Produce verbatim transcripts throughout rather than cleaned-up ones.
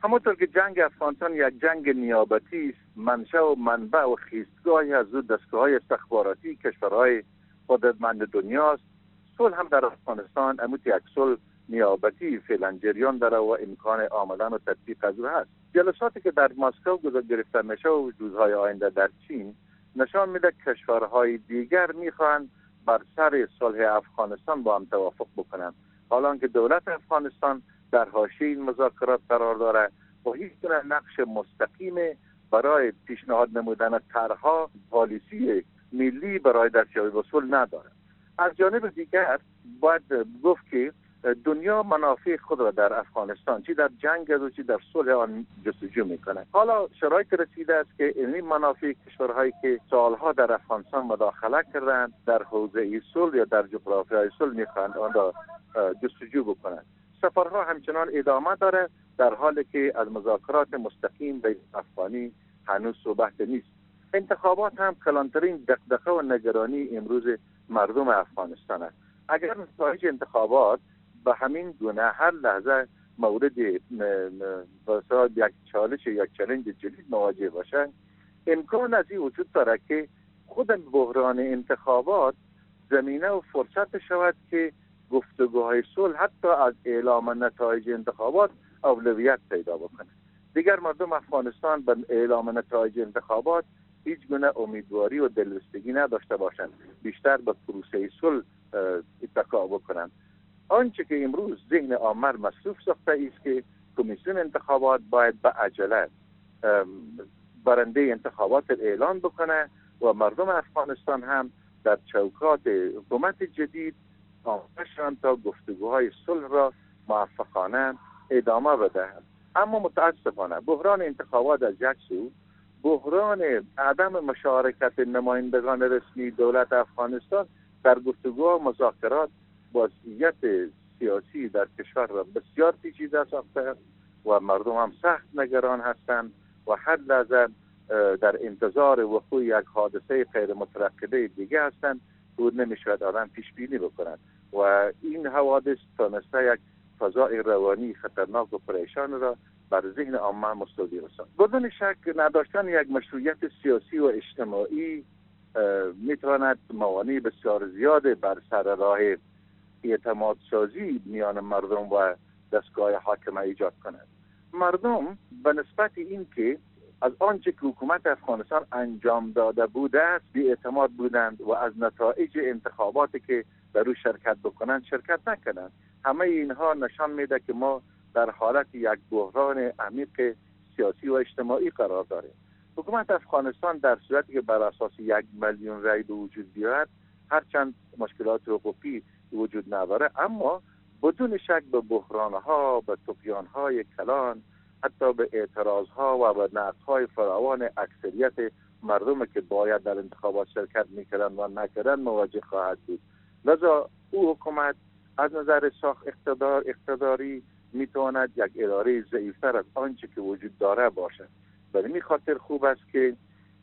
همونطور که جنگ افغانستان یک جنگ نیابتی است، منشأ و منبع و خیستگاهی از دستگاه‌های استخباراتی کشورهای قدرتمند دنیاست. صلح هم در افغانستان امید یک صلح نیابتی فعلا جریان داره و امکان آمدن و تطبیق از او هست. جلساتی که در مسکو گرفته میشه و روزهای آینده در چین نشان میده کشورهای دیگر میخوان بر سر صلح افغانستان با هم توافق بکنند، حالان که دولت افغانستان در حاشیه این مذاکرات قرار داره و هیچ گونه نقش مستقیم برای پیشنهاد نمودن طرح‌ها پالیسی ملی برای دستیابی به صلح نداره. از جانب دیگر باید گفت که دنیا منافع خود را در افغانستان چی در جنگ و چی در صلح آن جستجو میکنه. حالا شرایط رسیده است که این منافع کشورهایی که سالها در افغانستان مداخله کردند در حوزه صلح یا در جغرافیای صلح میخواهند آن را جستجو بکنند. سفرها همچنان ادامه داره در حالی که از مذاکرات مستقیم بین افغانی هنوز صحبت نیست. انتخابات هم کلانترین دغدغه و نگرانی امروز مردم افغانستان است. اگر نتایج انتخابات به همین گونه هر لحظه مورد یک چالش یا یک چالش جدید مواجه باشند، امکان از این وجود داره که خود بحران انتخابات زمینه و فرصت شود که گفتگوهای صلح حتی از اعلام نتایج انتخابات اولویت پیدا بکنه. دیگر مردم افغانستان به اعلام نتایج انتخابات هیچ گونه امیدواری و دلبستگی نداشته باشند، بیشتر به پروسه صلح اتکا بکنند. آنچه که امروز ذهن عامه مصروف ساخته است که کمیسیون انتخابات باید به عجله برنده انتخابات اعلان بکنه و مردم افغانستان هم در چوکات حکومت جدید آماده شوند تا گفتگوهای صلح را موفقانه ادامه بدهند. اما متاسفانه بحران انتخابات از یک سو، بحران عدم مشارکت نمایندگان رسمی دولت افغانستان در گفتگوها و مذاکرات وضعیت سیاسی در کشور را بسیار پیچیده ساخته است و مردم هم سخت نگران هستند و هر لحظه در انتظار وقوع یک حادثه غیر مترقبه دیگه هستند بود نمیشود آدم پیش بینی بکنند و این حوادث تانسته یک فضای روانی خطرناک و پریشان را بر ذهن عامه مستولی رساند. بدون شک نداشتن یک مشروعیت سیاسی و اجتماعی میتواند موانع بسیار زیاد بر سر راه اعتماد سازی میان مردم و دستگاه حاکمه ایجاد کند. مردم به نسبت این که از آنچه که حکومت افغانستان انجام داده بوده است بی اعتماد بودند و از نتایج انتخاباتی که در او شرکت بکنند شرکت نکنند. همه اینها نشان میده که ما در حالت یک بحران عمیق سیاسی و اجتماعی قرار داریم. حکومت افغانستان در صورتی که بر اساس یک میلیون رای به وجود بیاید هرچند مشکلات حقوقی وجود نداره، اما بدون شک به بحرانها، به طغیانهای کلان، حتی به اعتراضها و به نقدهای فراوان اکثریت مردم که باید در انتخابات شرکت میکردن و نکردن مواجه خواهد بود. لذا او حکومت از نظر ساخت اقتدار اقتداری میتواند یک اداره ضعیفتر از آنچه که وجود داره باشد. برای این خاطر خوب است که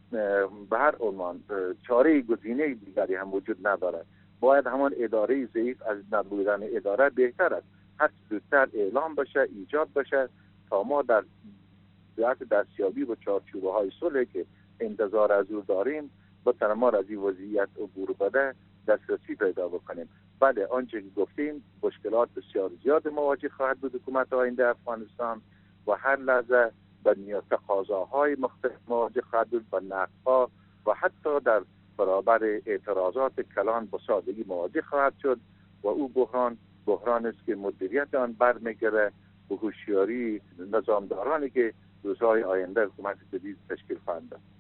به هر عنوان چاره گزینه دیگری هم وجود ندارد. باید همان اداره ضعیف از نبودن اداره بهتر است. هر زودتر اعلام بشه، ایجاد بشه تا ما در جهت دستیابی به چارچوبه های صلح که انتظار از او داریم بتونه ما را از این وضعیت عبور بده دسترسی پیدا بکنیم. بله، آنچه که گفتیم مشکلات بسیار زیاد مواجه خواهد بود حکومت آینده افغانستان و هر لحظه به نیاز تقاضاهای مختلف مواجه خواهد بود، با نقدها و حتی در برابر اعتراضات کلان به سادگی مواجه خواهد شد و او بحران بحران است که مدیریت آن برمیگره به هوشیاری نظامدارانی که روزهای آینده حکومت جدید تشکیل خواهند داد.